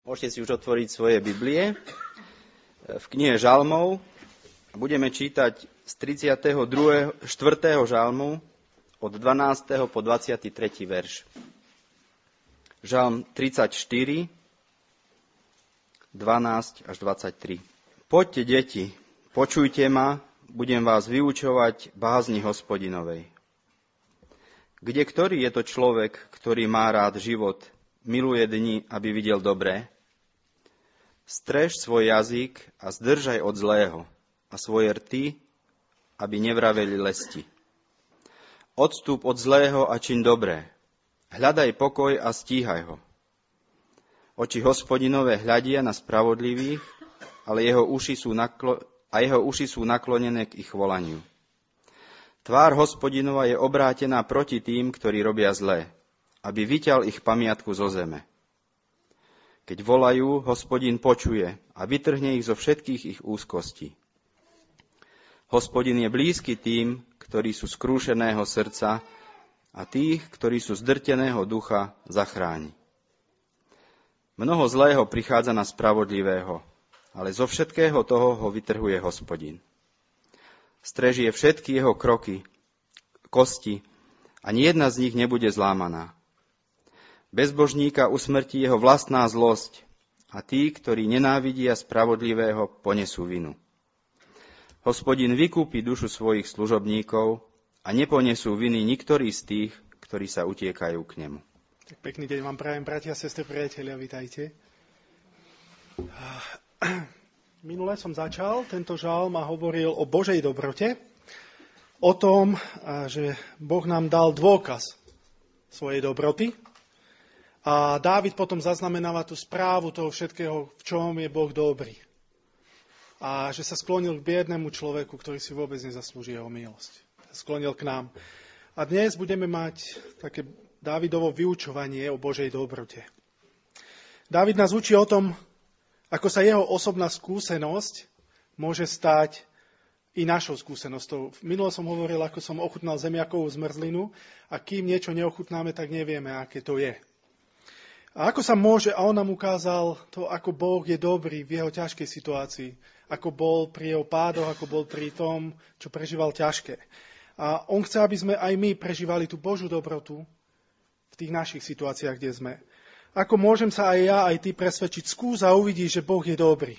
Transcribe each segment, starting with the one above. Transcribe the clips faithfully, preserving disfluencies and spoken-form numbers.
Môžete si už otvoriť svoje Biblie v knihe Žalmov. Budeme čítať z tridsiateho štvrtého žalmu od dvanásteho po dvadsiaty tretí verš. Žalm tridsaťštyri, dvanásť až dvadsaťtri. Poďte, deti, počujte ma, budem vás vyučovať bázni Hospodinovej. Kde ktorý je to človek, ktorý má rád život, miluje dni, aby videl dobré? Strež svoj jazyk a zdržaj od zlého a svoje rty, aby nevraveli lesti. Odstúp od zlého a čiň dobré. Hľadaj pokoj a stíhaj ho. Oči Hospodinové hľadia na spravodlivých, ale jeho uši sú naklo- a jeho uši sú naklonené k ich volaniu. Tvár Hospodinova je obrátená proti tým, ktorí robia zlé, aby vyťal ich pamiatku zo zeme. Keď volajú, Hospodin počuje a vytrhne ich zo všetkých ich úzkostí. Hospodin je blízky tým, ktorí sú skrúšeného srdca, a tých, ktorí sú zdrteného ducha, zachráni. Mnoho zlého prichádza na spravodlivého, ale zo všetkého toho ho vytrhuje Hospodin. Strežie všetky jeho kroky, kosti, ani jedna z nich nebude zlámaná. Bezbožníka usmrtí jeho vlastná zlosť a tí, ktorí nenávidia spravodlivého, ponesú vinu. Hospodin vykúpi dušu svojich služobníkov a neponesú viny niktorí z tých, ktorí sa utiekajú k nemu. Tak pekný deň vám prajem, bratia, sestry, priatelia, vitajte. Minule som začal tento žalm a hovoril o Božej dobrote, o tom, že Boh nám dal dôkaz svojej dobroty a Dávid potom zaznamenáva tú správu toho všetkého, v čom je Boh dobrý. A že sa sklonil k biednému človeku, ktorý si vôbec nezaslúži jeho milosť. Sklonil k nám. A dnes budeme mať také Dávidovo vyučovanie o Božej dobrote. Dávid nás učí o tom, ako sa jeho osobná skúsenosť môže stať i našou skúsenosťou. Minule som hovoril, ako som ochutnal zemiakovú zmrzlinu a kým niečo neochutnáme, tak nevieme, aké to je. A ako sa môže, a on nám ukázal to, ako Boh je dobrý v jeho ťažkej situácii, ako bol pri jeho pádoch, ako bol pri tom, čo prežíval ťažké. A on chce, aby sme aj my prežívali tú Božiu dobrotu v tých našich situáciách, kde sme. Ako môžem sa aj ja, aj ty presvedčiť, skús a uvidíš, že Boh je dobrý.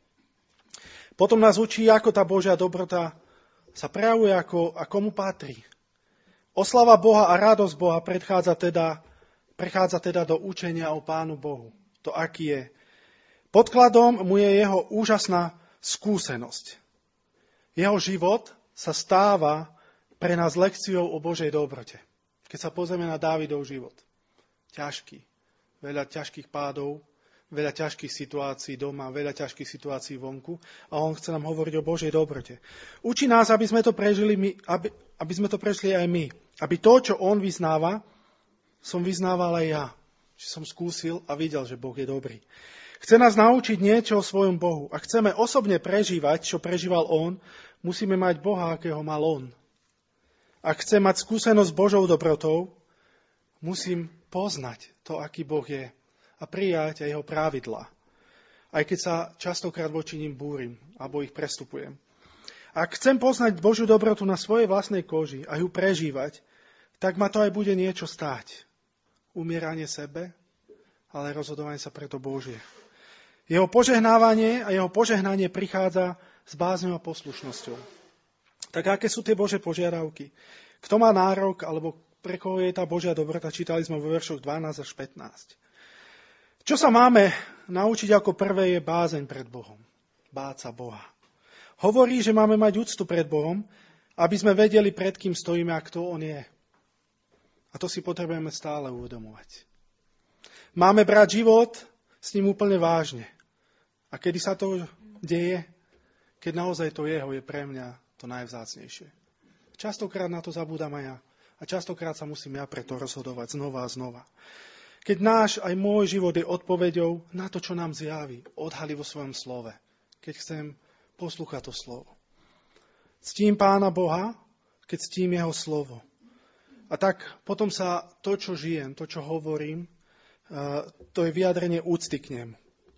Potom nás učí, ako tá Božia dobrota sa prejavuje, ako, a komu patrí. Oslava Boha a radosť Boha predchádza teda, prechádza teda do učenia o Pánu Bohu. To aký je. Podkladom mu je jeho úžasná skúsenosť. Jeho život sa stáva pre nás lekciou o Božej dobrote. Keď sa pozrieme na Dávidov život. Ťažký. Veľa ťažkých pádov, veľa ťažkých situácií doma, veľa ťažkých situácií vonku a on chce nám hovoriť o Božej dobrote. Učí nás, aby sme to prežili my, aby, aby sme to prešli aj my. Aby to, čo on vyznáva, som vyznával aj ja. Že som skúsil a videl, že Boh je dobrý. Chce nás naučiť niečo o svojom Bohu. Ak chceme osobne prežívať, čo prežíval on, musíme mať Boha, akého mal on. Ak chcem mať skúsenosť s Božou dobrotou, musím poznať to, aký Boh je a prijať aj jeho pravidlá. Aj keď sa častokrát voči ním búrim alebo ich prestupujem. Ak chcem poznať Božiu dobrotu na svojej vlastnej koži a ju prežívať, tak ma to aj bude niečo stáť. Umieranie sebe, ale rozhodovanie sa preto Božie. Jeho požehnávanie a jeho požehnanie prichádza s bázňou a poslušnosťou. Tak aké sú tie Božie požiadavky? Kto má nárok, alebo pre koho je tá Božia dobrota? Čítali sme vo veršoch dvanásť až pätnásť. Čo sa máme naučiť ako prvé je bázeň pred Bohom. Báť sa Boha. Hovorí, že máme mať úctu pred Bohom, aby sme vedeli, pred kým stojíme a kto on je. A to si potrebujeme stále uvedomovať. Máme brať život s ním úplne vážne. A kedy sa to deje? Keď naozaj to jeho je pre mňa to najvzácnejšie. Častokrát na to zabúdam aj ja. A častokrát sa musím ja preto rozhodovať znova a znova. Keď náš, aj môj život je odpoveďou na to, čo nám zjaví, odhalí vo svojom slove. Keď chcem poslúchať to slovo. Ctím Pána Boha, keď ctím jeho slovo. A tak potom sa to, čo žijem, to, čo hovorím, to je vyjadrenie úcty k nemu.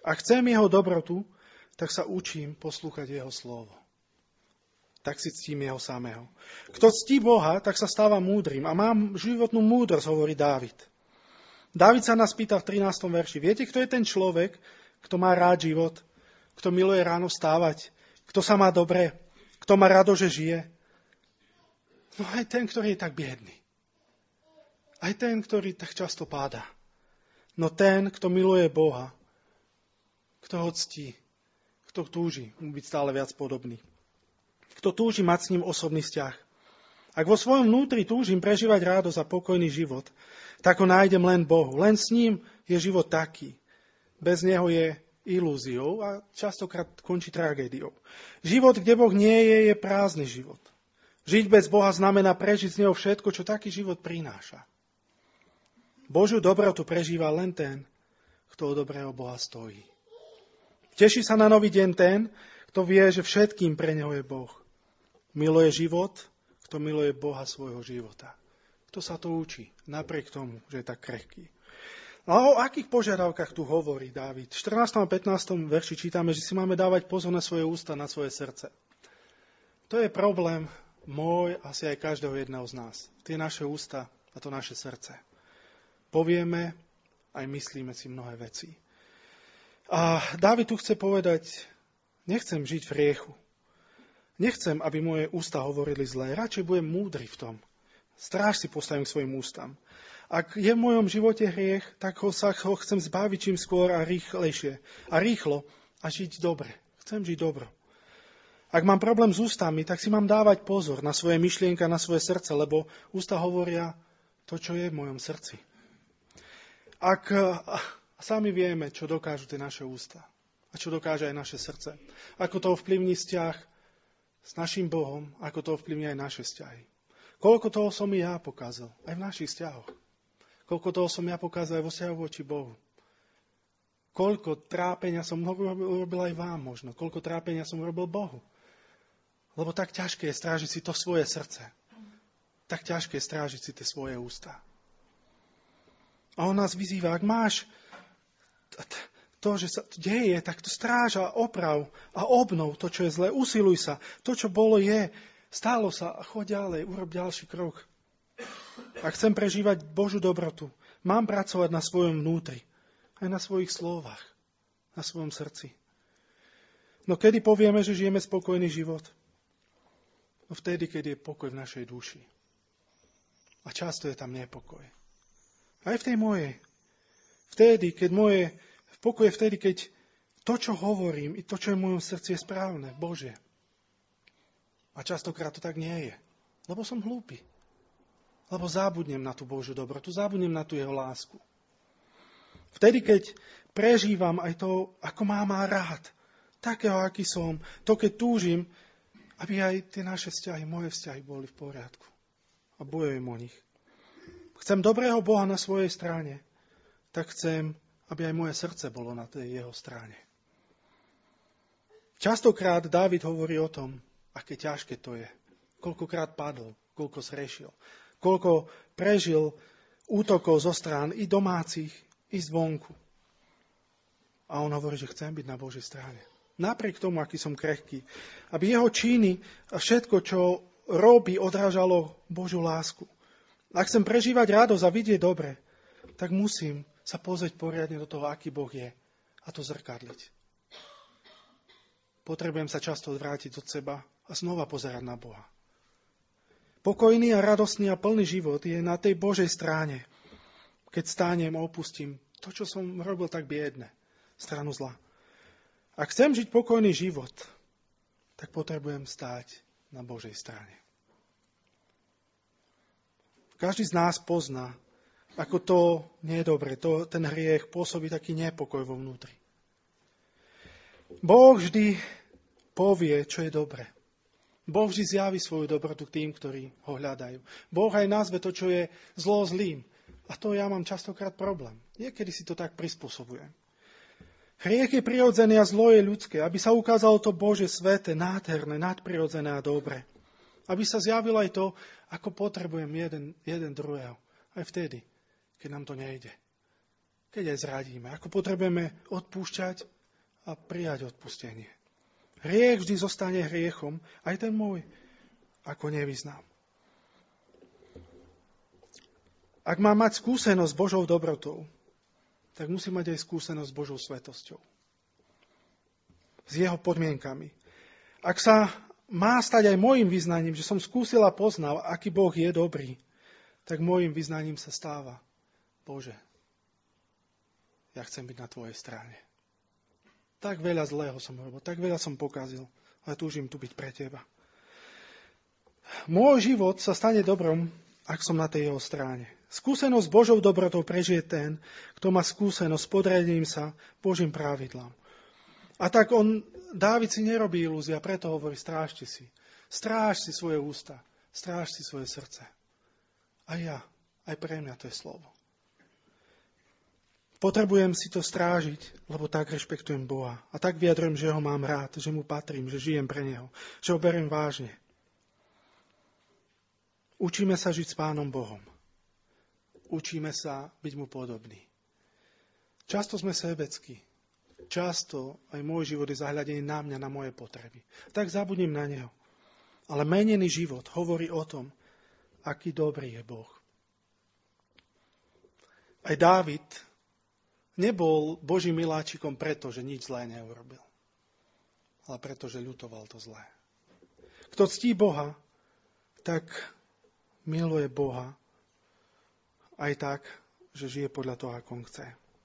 Ak chcem jeho dobrotu, tak sa učím poslúchať jeho slovo. Tak si ctím jeho samého. Kto ctí Boha, tak sa stáva múdrym. A mám životnú múdrosť, hovorí Dávid. Dávid sa nás pýta v trinástom verši. Viete, kto je ten človek, kto má rád život, kto miluje ráno vstávať, kto sa má dobre, kto má rado, že žije? No aj ten, ktorý je tak biedný. Aj ten, ktorý tak často páda. No ten, kto miluje Boha, kto ho ctí, kto túži mu byť stále viac podobný. Kto túži mať s ním osobný vzťah. Ak vo svojom vnútri túžim prežívať radosť a pokojný život, tak ho nájdem len Bohu. Len s ním je život taký. Bez neho je ilúziou a častokrát končí tragédiou. Život, kde Boh nie je, je prázdny život. Žiť bez Boha znamená prežiť z neho všetko, čo taký život prináša. Božiu dobrotu prežíva len ten, kto o dobrého Boha stojí. Teší sa na nový deň ten, kto vie, že všetkým pre neho je Boh. Miluje život, kto miluje Boha svojho života. Kto sa to učí, napriek tomu, že je tak krehký. A o akých požiadavkách tu hovorí Dávid? V štrnástom a pätnástom verši čítame, že si máme dávať pozor na svoje ústa, na svoje srdce. To je problém môj, asi aj každého jedného z nás. Tie naše ústa a to naše srdce. Povieme, aj myslíme si mnohé veci. A Dávid tu chce povedať, nechcem žiť v hriechu. Nechcem, aby moje ústa hovorili zlé. Radšej budem múdry v tom. Stráž si postavím k svojim ústam. Ak je v mojom živote hriech, tak ho sa ho chcem zbaviť čím skôr a rýchlejšie. A rýchlo a žiť dobre. Chcem žiť dobro. Ak mám problém s ústami, tak si mám dávať pozor na svoje myšlienky, na svoje srdce, lebo ústa hovoria to, čo je v mojom srdci. Ak sami vieme, čo dokážu tie naše ústa a čo dokáže aj naše srdce, ako to ovplyvní vzťah s našim Bohom, ako to ovplyvní aj naše vzťahy. Koľko toho som i ja pokázal, aj v našich vzťahoch. Koľko toho som ja pokázal aj vo vzťahu voči Bohu. Koľko trápenia som urobil aj vám možno. Koľko trápenia som urobil Bohu. Lebo tak ťažké je strážiť si to svoje srdce. Tak ťažké je strážiť si tie svoje ústa. A on nás vyzýva, ak máš to, že sa deje, tak to stráž a oprav a obnov to, čo je zlé. Usiluj sa. To, čo bolo, je. Stálo sa a choď ďalej, urob ďalší krok. Ak chcem prežívať Božiu dobrotu, mám pracovať na svojom vnútri. Aj na svojich slovách. Na svojom srdci. No kedy povieme, že žijeme spokojný život? No vtedy, keď je pokoj v našej duši. A často je tam nepokoj. Aj v tej mojej. Vtedy, keď moje pokoj je vtedy, keď to, čo hovorím, i to, čo je v mojom srdci, je správne, Božie. A častokrát to tak nie je. Lebo som hlúpy. Lebo zabudnem na tú Božiu dobrotu, zabudnem na tú jeho lásku. Vtedy, keď prežívam aj to, ako má má rád, takého, aký som, to, keď túžim, aby aj tie naše vzťahy, moje vzťahy boli v poriadku. A bojujem o nich. Chcem dobrého Boha na svojej strane, tak chcem, aby aj moje srdce bolo na tej jeho strane. Častokrát Dávid hovorí o tom, aké ťažké to je. Koľkokrát padol, koľko zrešil, koľko prežil útokov zo strán i domácich, i zvonku. A on hovorí, že chcem byť na Božej strane. Napriek tomu, aký som krehký. Aby jeho činy a všetko, čo robí, odrážalo Božiu lásku. Ak chcem prežívať radosť a vidieť dobre, tak musím sa pozrieť poriadne do toho, aký Boh je. A to zrkadliť. Potrebujem sa často vrátiť od seba a znova pozerať na Boha. Pokojný a radostný a plný život je na tej Božej strane, keď stánem a opustím to, čo som robil tak biedne, stranu zla. Ak chcem žiť pokojný život, tak potrebujem stáť na Božej strane. Každý z nás pozná, ako to nie je dobre, to, ten hriech pôsobí taký nepokoj vo vnútri. Boh vždy povie, čo je dobre. Boh vždy zjaví svoju dobrotu k tým, ktorí ho hľadajú. Boh aj nazve to, čo je zlo zlým. A to ja mám častokrát problém. Niekedy si to tak prispôsobujem. Hriech je prirodzený a zlo je ľudské, aby sa ukázalo to Bože sväté, nádherné, nadprirodzené a dobre. Aby sa zjavilo aj to, ako potrebujem jeden, jeden druhého. Aj vtedy, keď nám to nejde. Keď aj zradíme. Ako potrebujeme odpúšťať a prijať odpustenie. Hriech vždy zostane hriechom, aj ten môj, ako nevyznám. Ak má mať skúsenosť s Božou dobrotou, tak musí mať aj skúsenosť s Božou svetosťou. S jeho podmienkami. Ak sa má stať aj môjim vyznaním, že som skúsil a poznal, aký Boh je dobrý, tak môjim vyznaním sa stáva: Bože, ja chcem byť na tvojej strane. Tak veľa zlého som robil, tak veľa som pokazil, ale túžim tu byť pre teba. Môj život sa stane dobrom, ak som na tej jeho strane. Skúsenosť s Božou dobrotou prežije ten, kto má skúsenosť s podriadením sa Božím pravidlám. A tak on, Dávid si nerobí ilúzia, preto hovorí: strážte si. Stráž si svoje ústa, stráž si svoje srdce. A ja, aj pre mňa to je slovo. Potrebujem si to strážiť, lebo tak rešpektujem Boha. A tak vyjadrujem, že ho mám rád, že mu patrím, že žijem pre neho, že ho beriem vážne. Učíme sa žiť s Pánom Bohom. Učíme sa byť mu podobní. Často sme sebeckí. Často aj môj život je zahľadený na mňa, na moje potreby. Tak zabudnem na neho. Ale menený život hovorí o tom, aký dobrý je Boh. Aj Dávid nebol Božím miláčikom preto, že nič zlé neurobil, ale preto, že ľutoval to zlé. Kto ctí Boha, tak miluje Boha aj tak, že žije podľa toho, ako on chce.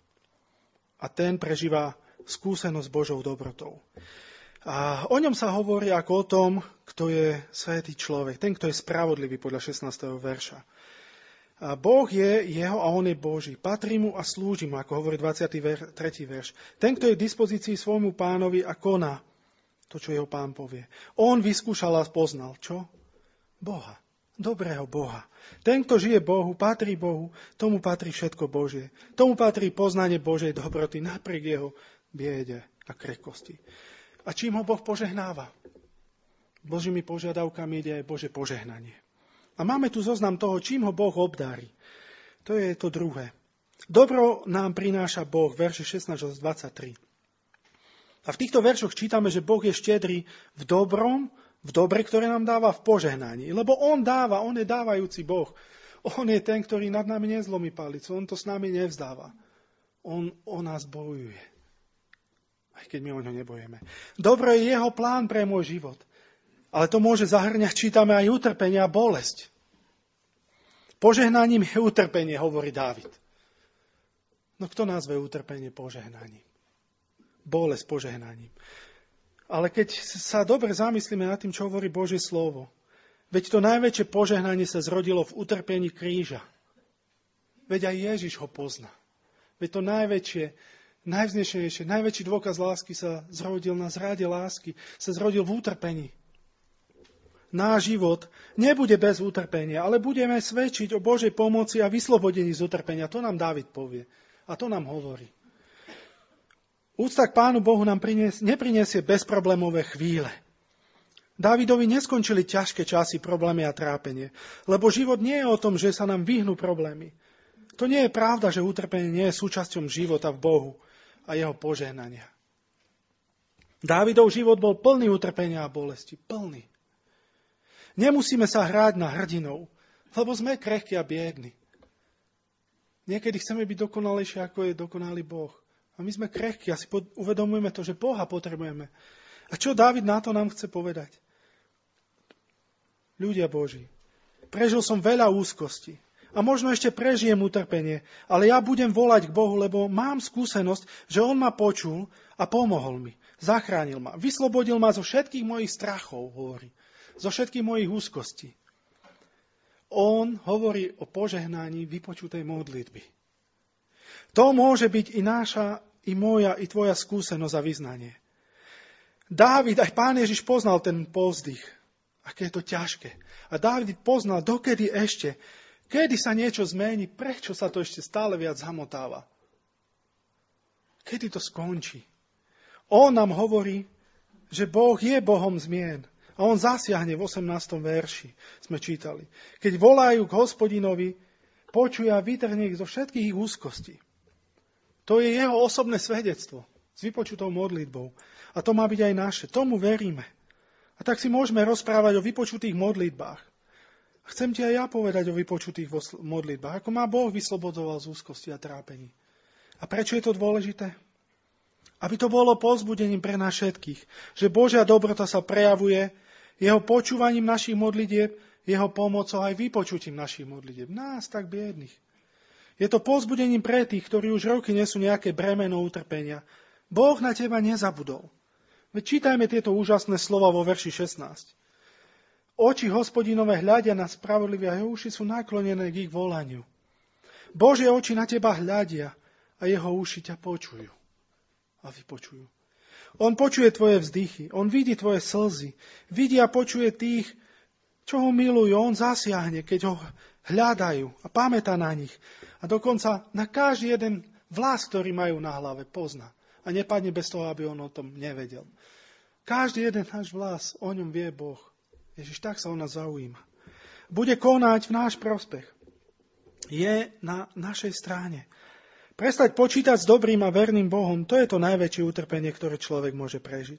A ten prežíva skúsenosť s Božou dobrotou. A o ňom sa hovorí ako o tom, kto je svätý človek, ten, kto je spravodlivý podľa šestnásteho verša. A Boh je jeho a on je Boží. Patrí mu a slúži mu, ako hovorí dvadsiaty tretí verš. Ten, kto je v dispozícii svojmu pánovi a koná to, čo jeho pán povie. On vyskúšal a poznal. Čo? Boha. Dobrého Boha. Ten, kto žije Bohu, patrí Bohu, tomu patrí všetko Božie. Tomu patrí poznanie Božej dobroty napriek jeho biede a krehkosti. A čím ho Boh požehnáva? Božími požiadavkami ide aj Bože požehnanie. A máme tu zoznam toho, čím ho Boh obdári. To je to druhé. Dobro nám prináša Boh, verše šestnásť až dvadsaťtri. A v týchto veršoch čítame, že Boh je štedrý v dobrom, v dobre, ktoré nám dáva v požehnaní. Lebo on dáva, on je dávajúci Boh. On je ten, ktorý nad nami nezlomí palicu, on to s nami nevzdáva. On o nás bojuje. Aj keď my o ňo nebojeme. Dobro je jeho plán pre môj život. Ale to môže zahrňať, čítame, aj utrpenie a bolesť. Požehnaním je utrpenie, hovorí Dávid. No kto nazve utrpenie požehnaním? Bolesť požehnaním. Ale keď sa dobre zamyslíme nad tým, čo hovorí Božie slovo, veď to najväčšie požehnanie sa zrodilo v utrpení kríža. Veď aj Ježiš ho pozná. Veď to najväčšie, najvznešenejšie, najväčší dôkaz lásky sa zrodil na zrade lásky, sa zrodil v utrpení. Náš život nebude bez utrpenia, ale budeme svedčiť o Božej pomoci a vyslobodení z utrpenia. To nám Dávid povie. A to nám hovorí. Úcta k Pánu Bohu nám prinies, neprinesie bezproblémové chvíle. Dávidovi neskončili ťažké časy, problémy a trápenie. Lebo život nie je o tom, že sa nám vyhnú problémy. To nie je pravda, že utrpenie nie je súčasťou života v Bohu a jeho požehnania. Dávidov život bol plný utrpenia a bolesti. Plný. Nemusíme sa hráť na hrdinov, lebo sme krehkí a biedni. Niekedy chceme byť dokonalejšie, ako je dokonalý Boh. A my sme krehkí a si uvedomujeme to, že Boha potrebujeme. A čo Dávid na to nám chce povedať? Ľudia Boží, prežil som veľa úzkosti a možno ešte prežijem utrpenie, ale ja budem volať k Bohu, lebo mám skúsenosť, že On ma počul a pomohol mi. Zachránil ma, vyslobodil ma zo všetkých mojich strachov, hovorí. Zo všetkých mojich úzkostí. On hovorí o požehnaní vypočutej modlitby. To môže byť i náša, i moja, i tvoja skúsenosť a vyznanie. Dávid, aj Pán Ježiš poznal ten povzdych. Aké je to ťažké. A Dávid poznal, dokedy ešte, kedy sa niečo zmení, prečo sa to ešte stále viac zamotáva. Kedy to skončí. On nám hovorí, že Boh je Bohom zmien. A on zasiahne v osemnástom verši, sme čítali. Keď volajú k Hospodinovi, počuje a vytrhne ich zo všetkých ich úzkostí. To je jeho osobné svedectvo. s vypočutou modlitbou. A to má byť aj naše. Tomu veríme. A tak si môžeme rozprávať o vypočutých modlitbách. Chcem ti aj ja povedať o vypočutých modlitbách, ako ma Boh vyslobodzoval z úzkosti a trápení. A prečo je to dôležité? Aby to bolo povzbudením pre nás všetkých, že Božia dobrota sa prejavuje jeho počúvaním našich modlitieb, jeho pomocou aj vypočutím našich modlitieb. Nás tak biedných. Je to povzbudením pre tých, ktorí už roky nesú nejaké bremeno utrpenia. Boh na teba nezabudol. Veď čítajme tieto úžasné slova vo verši šestnásť. Oči Hospodinové hľadia na spravodlivých a jeho uši sú naklonené k ich volaniu. Božie oči na teba hľadia a jeho uši ťa počujú a vypočujú. On počuje tvoje vzdychy, on vidí tvoje slzy, vidí a počuje tých, čo ho milujú. On zasiahne, keď ho hľadajú a pamätá na nich. A dokonca na každý jeden vlas, ktorý majú na hlave, pozná. A nepadne bez toho, aby on o tom nevedel. Každý jeden náš vlas, o ňom vie Boh. Ježiš, tak sa o nás zaujíma. Bude konať v náš prospech. Je na našej strane. Prestať počítať s dobrým a verným Bohom, to je to najväčšie utrpenie, ktoré človek môže prežiť.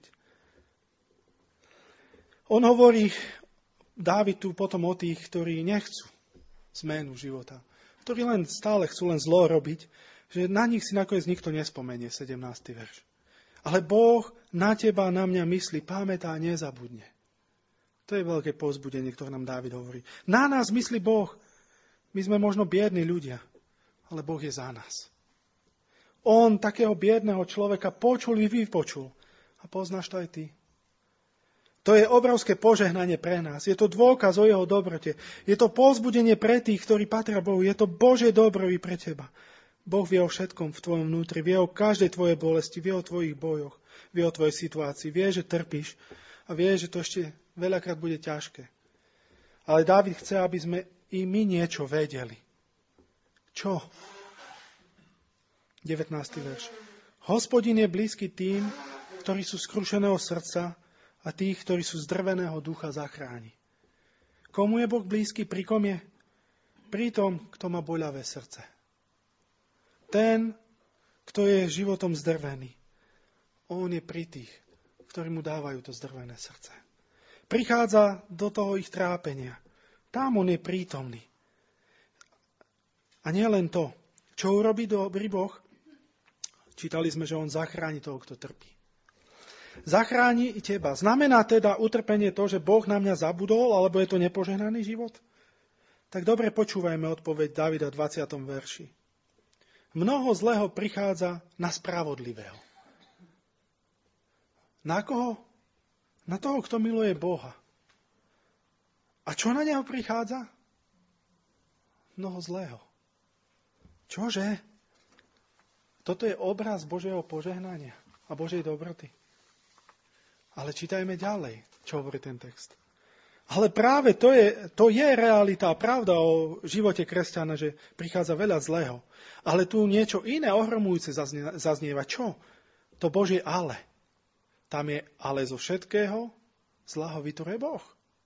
On hovorí, Dávid tu potom o tých, ktorí nechcú zmenu života, ktorí len stále chcú len zlo robiť, že na nich si nakoniec nikto nespomenie, sedemnásty verš. Ale Boh na teba, na mňa myslí, pamätá a nezabudne. To je veľké povzbudenie, ktoré nám Dávid hovorí. Na nás myslí Boh. My sme možno biední ľudia, ale Boh je za nás. On takého biedného človeka počul i vypočul. A poznáš to aj ty. To je obrovské požehnanie pre nás. Je to dôkaz o jeho dobrote. Je to povzbudenie pre tých, ktorí patria Bohu. Je to Božie dobro i pre teba. Boh vie o všetkom v tvojom vnútri. Vie o každej tvojej bolesti. Vie o tvojich bojoch. Vie o tvojej situácii. Vie, že trpíš. A vie, že to ešte veľakrát bude ťažké. Ale Dávid chce, aby sme i my niečo vedeli. Čo? devätnásty verš. Hospodin je blízky tým, ktorí sú skrušeného srdca a tých, ktorí sú zdrveného ducha, zachráni. Komu je Boh blízky? Pri kom je? Pri tom, kto má boľavé srdce. Ten, kto je životom zdrvený. On je pri tých, ktorí mu dávajú to zdrvené srdce. Prichádza do toho ich trápenia. Tam on je prítomný. A nie len to. Čo urobí dobrý Boh? Čítali sme, že on zachráni toho, kto trpí. Zachráni i teba. Znamená teda utrpenie to, že Boh na mňa zabudol, alebo je to nepožehnaný život? Tak dobre počúvajme odpoveď Davida v dvadsiatom verši. Mnoho zlého prichádza na spravodlivého. Na koho? Na toho, kto miluje Boha. A čo na neho prichádza? Mnoho zlého. Čože? Toto je obraz Božieho požehnania a Božej dobroty. Ale čítajme ďalej, čo hovorí ten text. Ale práve to je, to je realita a pravda o živote kresťana, že prichádza veľa zlého. Ale tu niečo iné ohromujúce zaznie, zaznieva. Čo? To Božie ale. Tam je ale zo všetkého zlého vytvoruje Boh.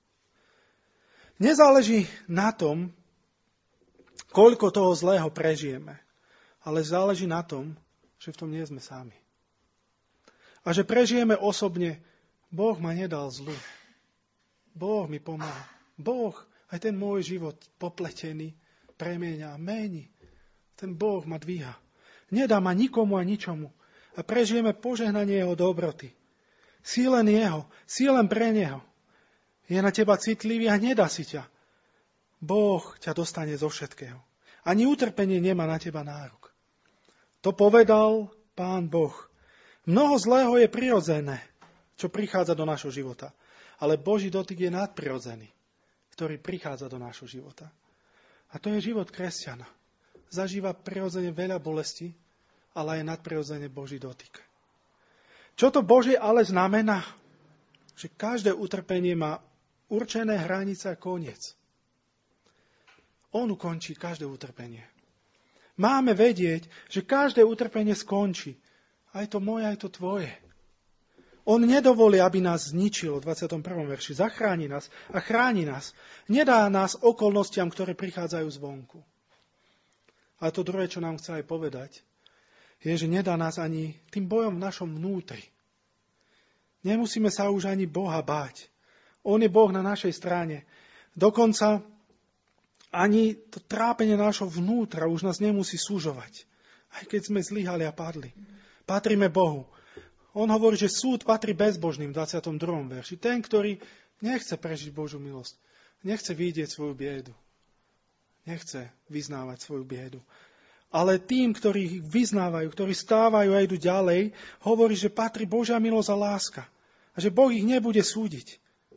Nezáleží na tom, koľko toho zlého prežijeme, ale záleží na tom, že v tom nie sme sami. A že prežijeme osobne, Boh ma nedal zlu. Boh mi pomáha. Boh, aj ten môj život popletený, premieňa, mení. Ten Boh ma dvíha. Nedá ma nikomu a ničomu. A prežijeme požehnanie jeho dobroty. Si len jeho, si len pre neho. Je na teba citlivý a nedá si ťa. Boh ťa dostane zo všetkého. Ani utrpenie nemá na teba nárok. To povedal Pán Boh. Mnoho zlého je prirodzené, čo prichádza do nášho života. Ale Boží dotyk je nadprirodzený, ktorý prichádza do nášho života. A to je život kresťana. Zažíva prirodzene veľa bolesti, ale aj nadprirodzene Boží dotyk. Čo to Božie ale znamená? Že každé utrpenie má určené hranice a koniec. On ukončí každé utrpenie. Máme vedieť, že každé utrpenie skončí. Aj to moje, aj to tvoje. On nedovolí, aby nás zničilo v dvadsiatom prvom verši. Zachráni nás a chráni nás. Nedá nás okolnostiam, ktoré prichádzajú zvonku. A to druhé, čo nám chce aj povedať, je, že nedá nás ani tým bojom v našom vnútri. Nemusíme sa už ani Boha báť. On je Boh na našej strane. Dokonca ani to trápenie nášho vnútra už nás nemusí súžovať. Aj keď sme zlyhali a padli. Patríme Bohu. On hovorí, že súd patrí bezbožným v dvadsiatom druhom verši. Ten, ktorý nechce prežiť Božiu milosť. Nechce vidieť svoju biedu. Nechce vyznávať svoju biedu. Ale tým, ktorí vyznávajú, ktorí stávajú a idú ďalej, hovorí, že patrí Božia milosť a láska. A že Boh ich nebude súdiť.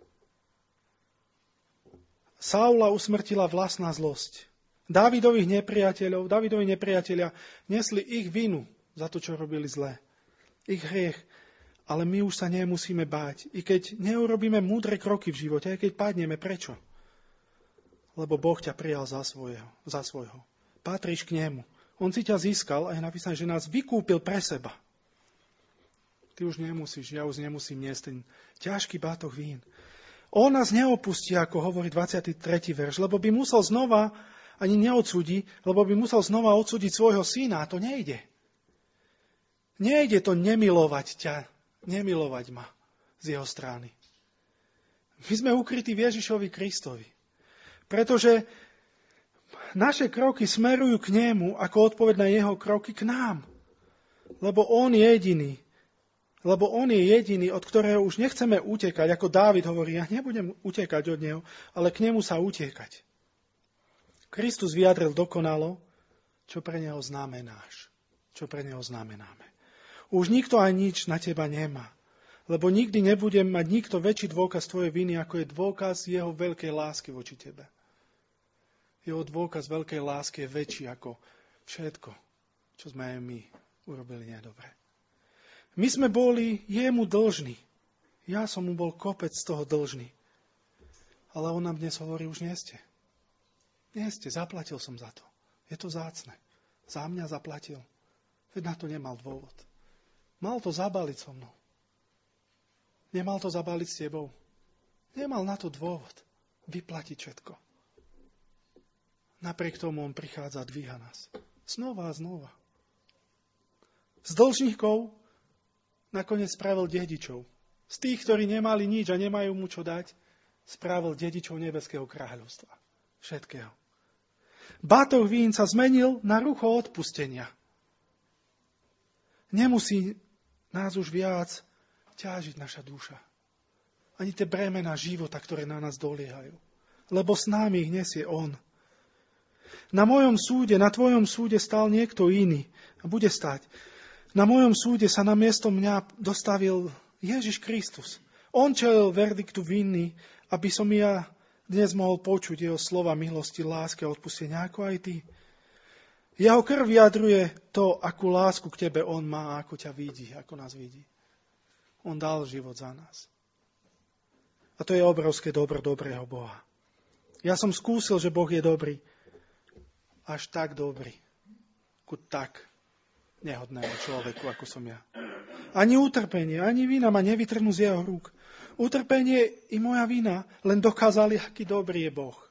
Saula usmrtila vlastná zlosť. Dávidových nepriateľov, Dávidovi nepriatelia nesli ich vinu za to, čo robili zlé. Ich hriech. Ale my už sa nemusíme báť. I keď neurobíme múdre kroky v živote, aj keď padneme, prečo? Lebo Boh ťa prijal za svojho. Za svojho. Patríš k nemu. On si ťa získal a je napísané, že nás vykúpil pre seba. Ty už nemusíš, ja už nemusím niesť ten ťažký bátoh vín. On nás neopustí, ako hovorí dvadsiaty tretí verš, lebo by musel znova, ani neodsúdi, lebo by musel znova odsúdiť svojho syna. A to nejde. Nejde to nemilovať ťa, nemilovať ma z jeho strany. My sme ukrytí v Ježišovi Kristovi. Pretože naše kroky smerujú k nemu ako odpoveď na jeho kroky k nám. Lebo on je jediný. Lebo on je jediný, od ktorého už nechceme utekať. Ako Dávid hovorí, ja nebudem utekať od neho, ale k nemu sa utiekať. Kristus vyjadril dokonalo, čo pre neho znamenáš. Čo pre neho znamenáme. Už nikto aj nič na teba nemá. Lebo nikdy nebude mať nikto väčší dôkaz tvojej viny, ako je dôkaz jeho veľkej lásky voči tebe. Jeho dôkaz veľkej lásky je väčší ako všetko, čo sme aj my urobili nedobre. My sme boli jemu dlžní. Ja som mu bol kopec z toho dlžný. Ale on nám dnes hovorí, už nie ste. Nie ste, zaplatil som za to. Je to vzácne. Za mňa zaplatil. Veď na to nemal dôvod. Mal to zabaliť so mnou. Nemal to zabaliť s tebou. Nemal na to dôvod. Vyplatiť všetko. Napriek tomu on prichádza a dvíha nás. Znova a znova. Z dlžníkov nakoniec spravil dedičov. Z tých, ktorí nemali nič a nemajú mu čo dať, spravil dedičov nebeského kráľovstva. Všetkého. Bátoh vín sa zmenil na rucho odpustenia. Nemusí nás už viac ťažiť naša duša. Ani tie bremená života, ktoré na nás doliehajú. Lebo s nami ich nesie on. Na mojom súde, na tvojom súde stál niekto iný a bude stáť. Na mojom súde sa na miesto mňa dostavil Ježiš Kristus. On čelil verdiktu vinný, aby som ja dnes mohol počuť jeho slova milosti, lásky a odpustenia, ako aj ty. Jeho krv vyjadruje to, akú lásku k tebe on má, ako ťa vidí, ako nás vidí. On dal život za nás. A to je obrovské dobro dobrého Boha. Ja som skúsil, že Boh je dobrý. Až tak dobrý. Ku tak nehodnému človeku, ako som ja. Ani utrpenie, ani vina ma nevytrhnú z jeho rúk. Utrpenie i moja vina len dokázali, aký dobrý je Boh.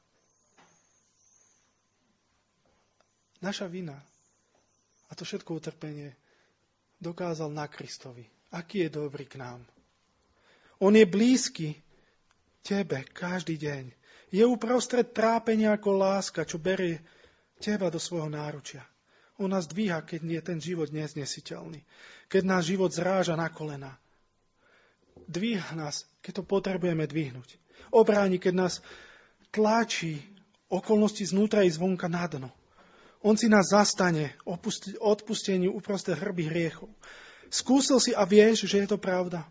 Naša vina a to všetko utrpenie dokázal na Kristovi. Aký je dobrý k nám. On je blízky tebe každý deň. Je uprostred trápenia ako láska, čo berie teba do svojho náručia. On nás dvíha, keď je ten život neznesiteľný. Keď náš život zráža na kolena. Dvíha nás, keď to potrebujeme dvihnúť. Obráni, keď nás tlačí okolnosti znútra i zvonka na dno. On si nás zastane odpusteniu uprostred hrby hriechov. Skúsil si a vieš, že je to pravda.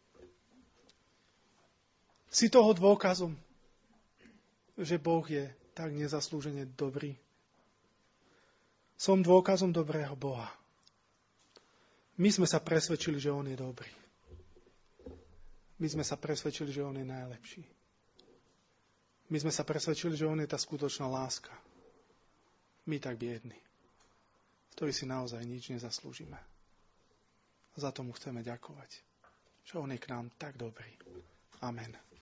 Si toho dôkazom, že Boh je tak nezaslúžene dobrý. Som dôkazom dobrého Boha. My sme sa presvedčili, že On je dobrý. My sme sa presvedčili, že On je najlepší. My sme sa presvedčili, že On je tá skutočná láska. My tak biední, ktorí si naozaj nič nezaslúžime. Za tomu chceme ďakovať, že On je k nám tak dobrý. Amen.